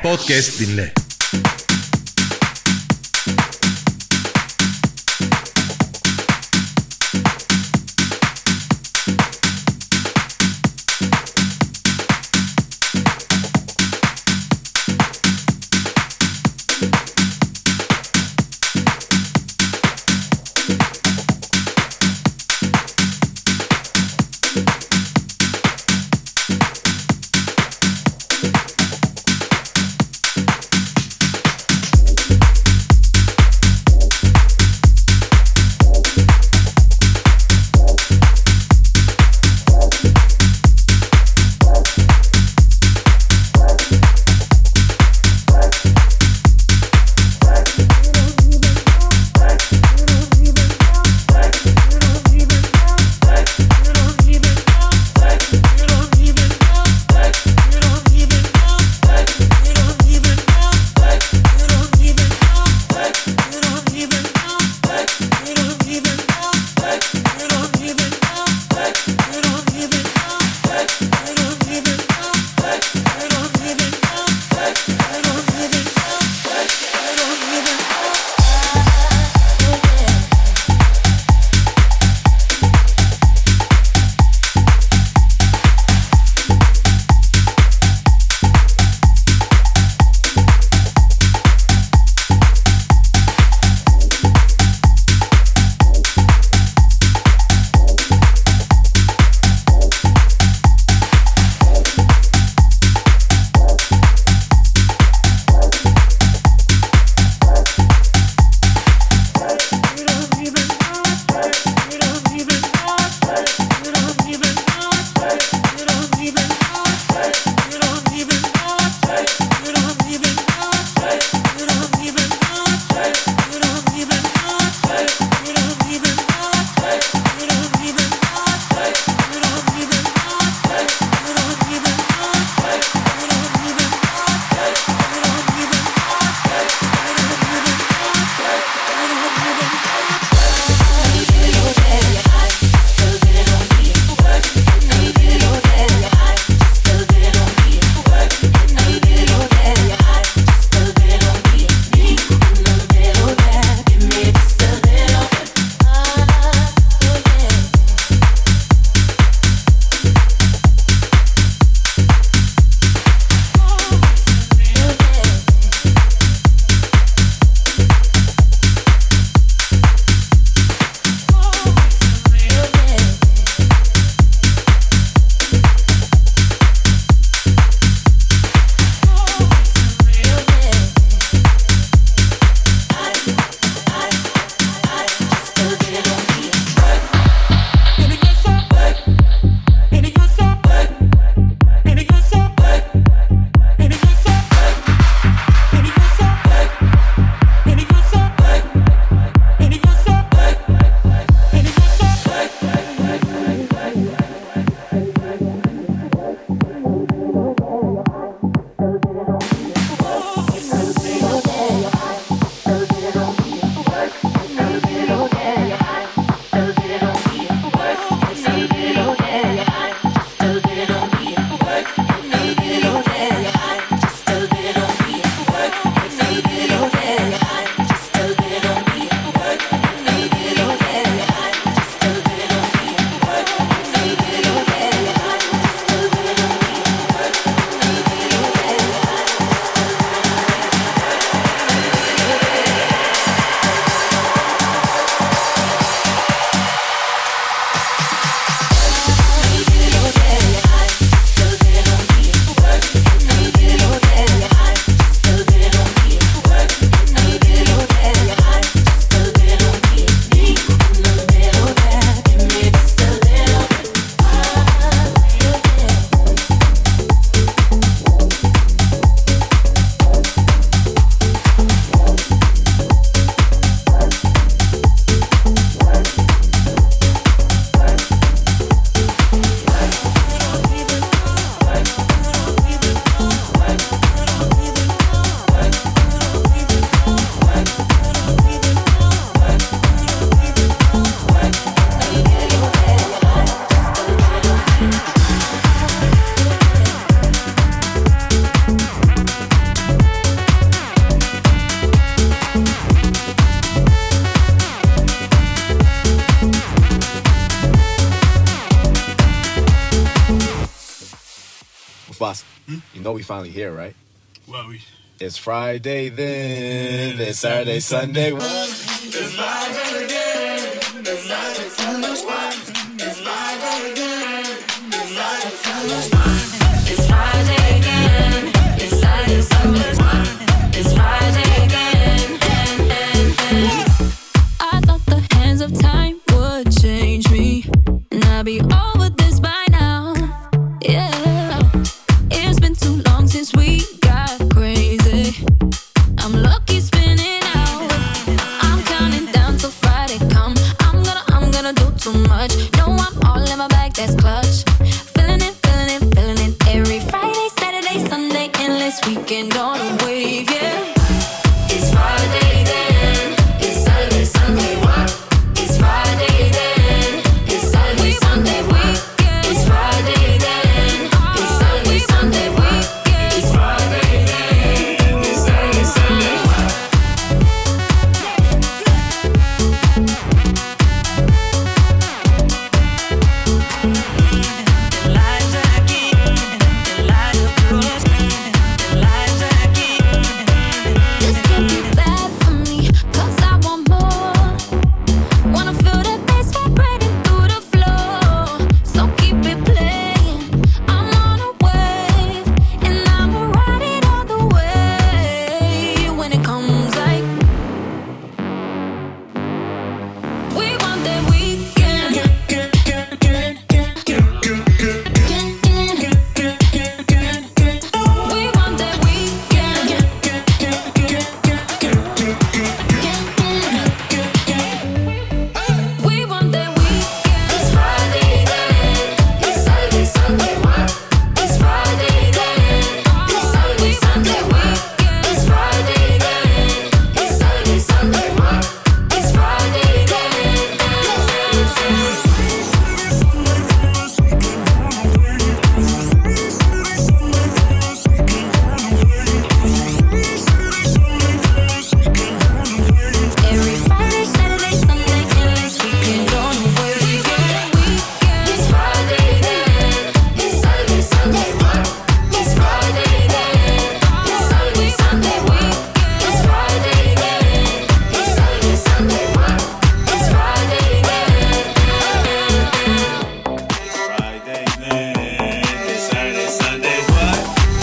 Podcast dinle. know we finally here, right? Well, It's Friday then. It's Saturday, Sunday. It's Friday again. It's Saturday, Sunday. It's Friday again. It's Saturday, Sunday. It's Friday again. It's Saturday, Sunday. It's Friday again. I thought the hands of time would change me, and I'd be over this by now. Yeah, it's been too long since we got crazy. I'm lucky spinning out. I'm counting down till Friday come. I'm gonna do too much. No, I'm all in my bag, that's clutch. Feeling it, feeling it, feeling it. Every Friday, Saturday, Sunday, endless weekend on a wave, yeah. It's Friday then. It's Saturday, Sunday. It's Friday then. It's Saturday, Sunday. It's Friday then. It's Saturday, Sunday. It's Friday then. It's Saturday, Sunday. This can't be bad for me, 'cause I want more. Wanna feel that bass vibrating through the floor. So keep it playing. I'm on a wave, and I'ma ride it all the way. When it comes like we want that weekend. We want that weekend. We want that weekend. It's Friday then. It's Saturday, Sunday. It's Friday then. It's Saturday, Sunday. It's Friday then. It's Saturday, Sunday. It's Friday then. Every Friday, Saturday, Sunday, endless weekend on the way. It's Friday then. It's Saturday, Sunday. It's Friday then. It's Saturday, Sunday. It's Friday then. It's Saturday, Sunday. It's Friday then. Friday then. It's Saturday, Sunday. What?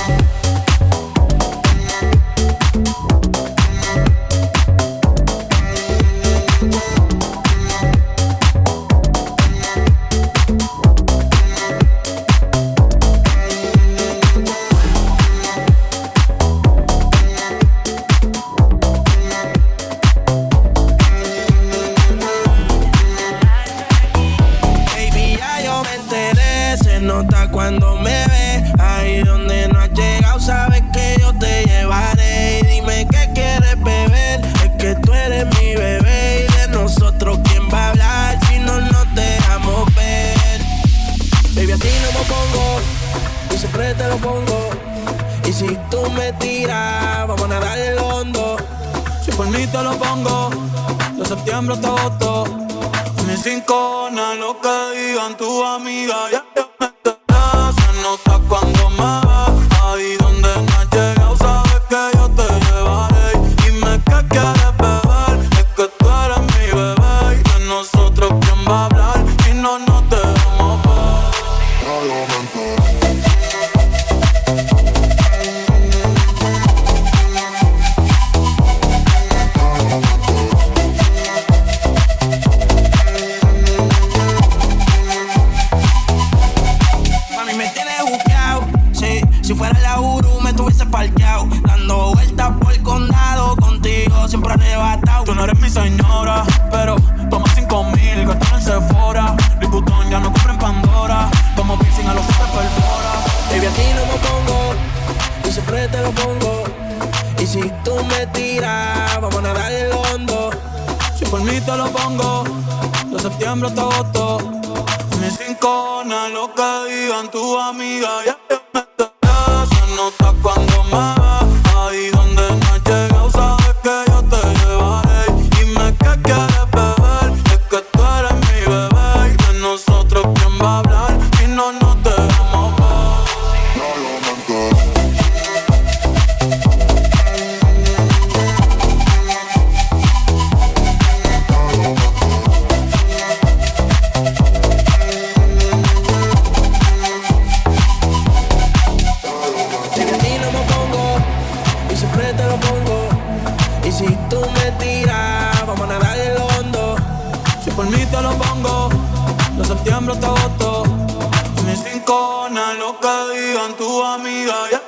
Baby, ya yo me enteré, se nota cuando me ves. Ahí donde no has llegado, sabes que yo te llevaré. Y dime qué quieres beber, es que tú eres mi bebé. Y de nosotros, ¿quién va a hablar si no nos dejamos ver? Baby, a ti no me pongo, y siempre te lo pongo. Y si tú me tiras, vamos a nadar el hondo. Si por mí te lo pongo, de septiembre hasta agosto. Mis cinco, lo que digan tu amiga, ya me enteré. Se nota cuando me ves, ahí donde no has llegado, sabes que yo te llevaré. Dime qué quieres beber, es que tú eres mi bebé. Y de nosotros, ¿quién va a hablar si no nos dejamos ver? Mami, me tienes buqueado, sí. Si fuera la Uru me tuviese parqueado, dando vueltas por el condado, contigo siempre arrebatado. Tú no eres mi señora, pero toma 5,000, gastar en Sephora. Louis Vuitton ya no compra en Pandora, como piercing a los que perfora. Baby, a ti no me pongo, y siempre te lo pongo. Y si tú me tiras, vamos a nadar el hondo. Si por mí te lo pongo, de septiembre hasta agosto. Mis cinco, lo que digan tu amiga, ya me enteré. Se nota cuando me ves, ahí donde no has llegado, sabes que yo te llevaré. Dime qué quieres beber, es que tú eres mi bebé. Y de nosotros, ¿quién va a hablar si no nos dejamos ver? te lo pongo. Y si tú me tiras, vamos a nadar en lo hondo. Si por mí te lo pongo, de septiembre hasta agosto. Y mis cinco lo que digan tu amiga, yeah.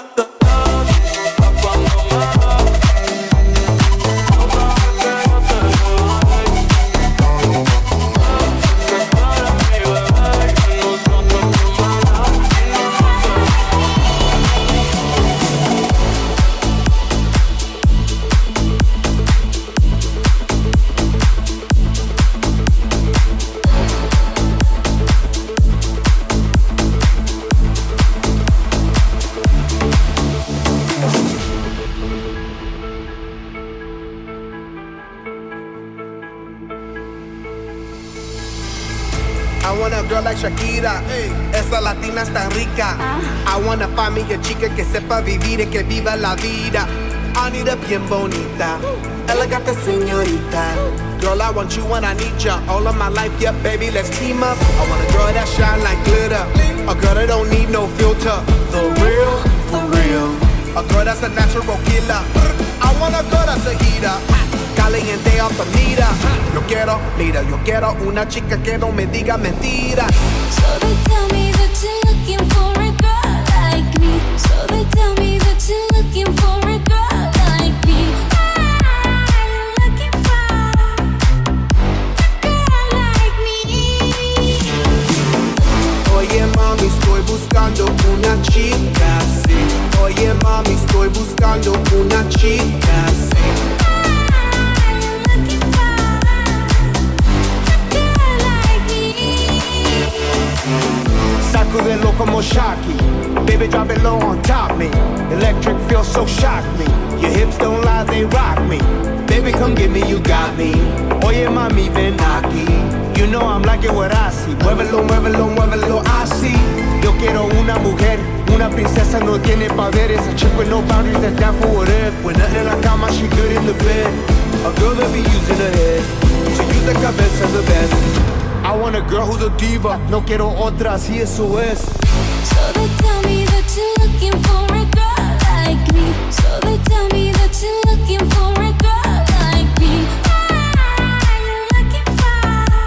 I want a girl like Shakira, esa latina está rica. I wanna find me a chica que sepa vivir y que viva la vida. I need a bien bonita, elegante señorita. Girl, I want you when I need ya. All of my life, yeah, baby, let's team up. I want a girl that shine like glitter, a girl that don't need no filter. The real, for real. A girl that's a natural killer. I want a girl that's a heater, caliente altamira. Yo quiero una chica que no me diga mentiras. So they tell me that you're looking for a girl like me. So they tell me that you're looking for a girl like me. I'm looking for a girl like me. Oye mami, estoy buscando una chica así. Oye mami, estoy buscando una chica así. Sacudelo como Shocky, baby drop it low on top me. Electric feels so shock me. Your hips don't lie, they rock me. Baby come get me, you got me. Oye mami ven aquí. You know I'm like it what I see. Muévelo, muévelo, muévelo así. Yo quiero una mujer, una princesa no tiene poderes. A chick with no boundaries that's down for whatever. When nothing in la cama, she good in the bed. A girl that be using her head to use the cabeza the best. I want a girl who's a diva. No quiero otra, así eso es. So they tell me that you're looking for a girl like me. So they tell me that you're looking for a girl like me. I'm looking for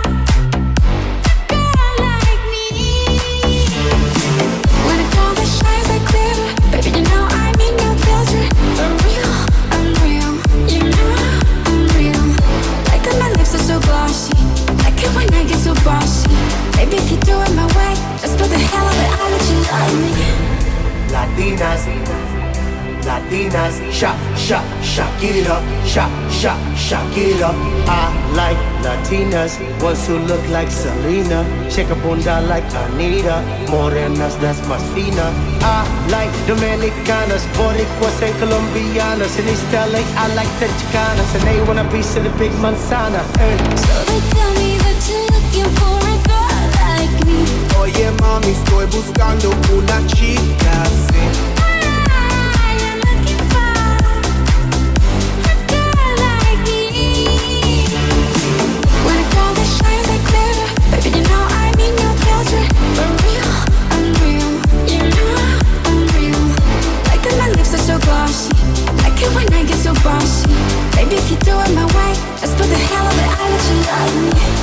a girl like me. When a girl that shines like glitter, baby, you know I mean no filter. For real, I'm real. You know I'm real. Like that my lips are so glossy. Like it when I get so bossy. Baby, if you do it my way, just for the hell of it, I'll let you love me. Latinas, Latinas, shock it up, shock it up. I like Latinas, ones who look like Selena, shake a bunda like Anita, morenas that's más fina. I like Dominicanas, Boricuas and Colombianas, in East LA I like the Chicanas, and they want a piece of the big manzana. So they tell me that you're looking for a girl like me. Oye mami, estoy buscando una chica así. I'm looking for a girl like me. When a girl that shines like glitter, baby, you know I mean no filter. For real, I'm real. You know I'm real. Like that my lips are so glossy. Like it when I get so bossy. Baby, if you do it my way, just for the hell of it, I'll let you love me.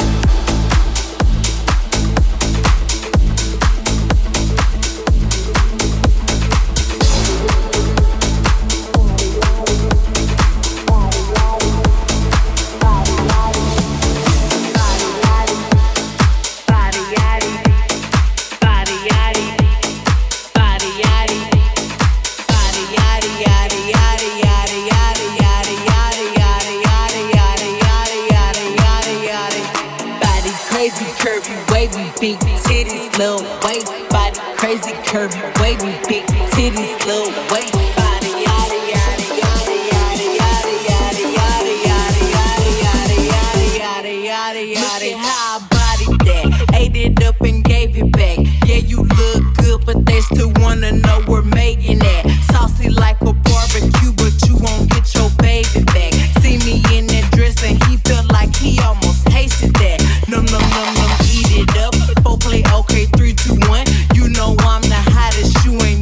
Big titties, little waist, body crazy, curvy, wavy, big titties, little waist, body yada yada yada yada yada yada yada yada yada yada yada yada yada. Look at how I bodied that, ate it up and gave it back. Yeah, you look good, but they still wanna know we're making that. Saucy like a barbecue, but you won't get your baby back. See me in that dress and he felt like he almost tasted that. Num num num num, eat it up. Play okay, 3, 2, 1. You know I'm the hottest, you ain't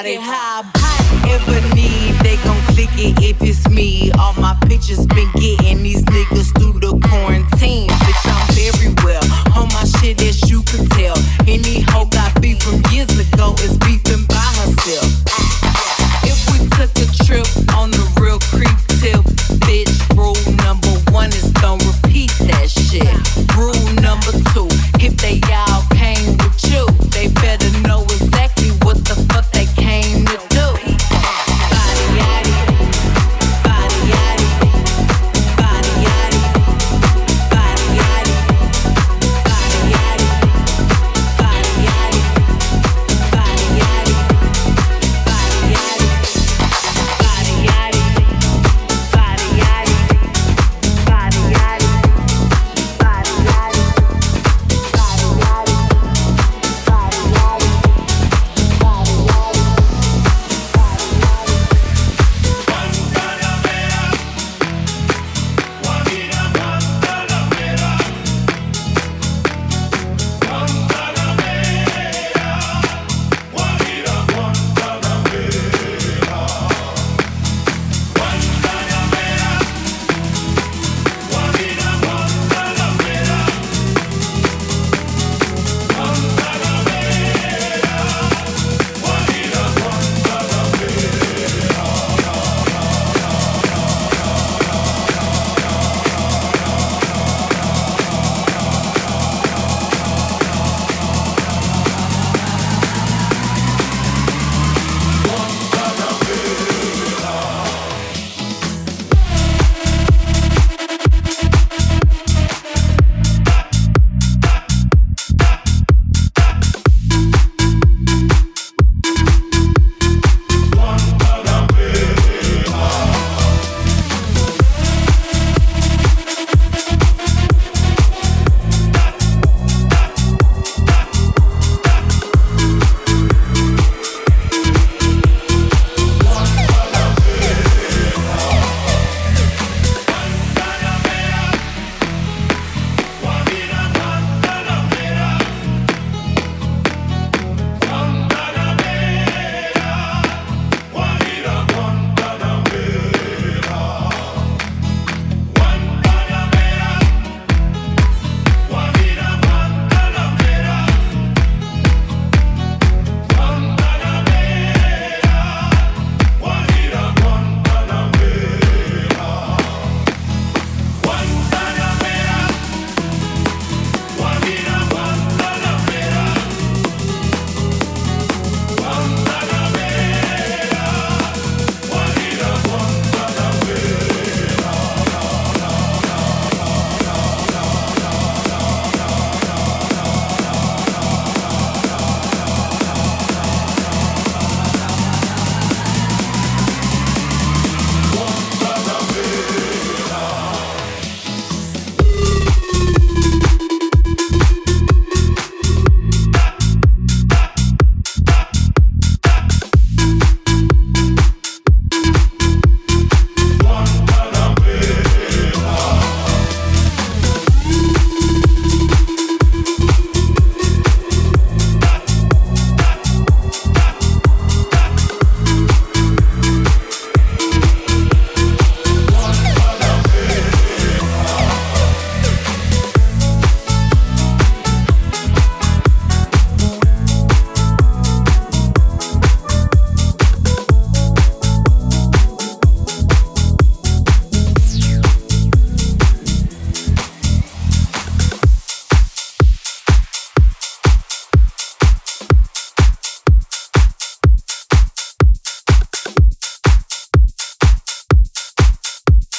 it how I ever need. They gon' click it if it's me. All my pictures been getting these niggas through the quarantine. Bitch, I'm very well on my shit, as you could tell. Any hoe got beef from years ago is beefing by herself. If we took a trip on the real creep tip, bitch, rule number 1 is gon' repeat that shit. Rule number 2, if they all came with you, they better know exactly what the fuck they came to do. Body yaddy, body yaddy, body yaddy, body yaddy, body yaddy, body yaddy, body yaddy, body yaddy, body yaddy, body yaddy, body yaddy, body yaddy,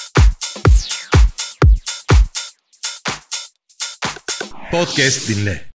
Podcast dinle.